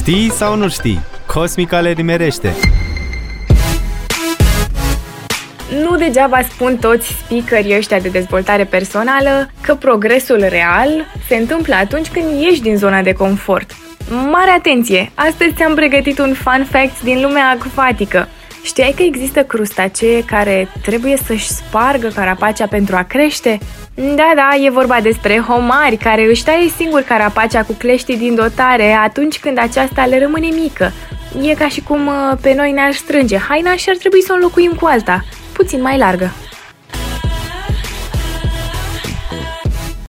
Știi sau nu știi? Cosmica le nimerește. Nu degeaba spun toți speakerii ăștia de dezvoltare personală că progresul real se întâmplă atunci când ieși din zona de confort. Mare atenție! Astăzi ți-am pregătit un fun fact din lumea acvatică. Știai că există crustacee care trebuie să-și spargă carapacea pentru a crește? Da, e vorba despre homari care își taie singur carapacea cu cleștii din dotare atunci când aceasta le rămâne mică. E ca și cum pe noi ne-ar strânge haina și ar trebui să o înlocuim cu alta, puțin mai largă.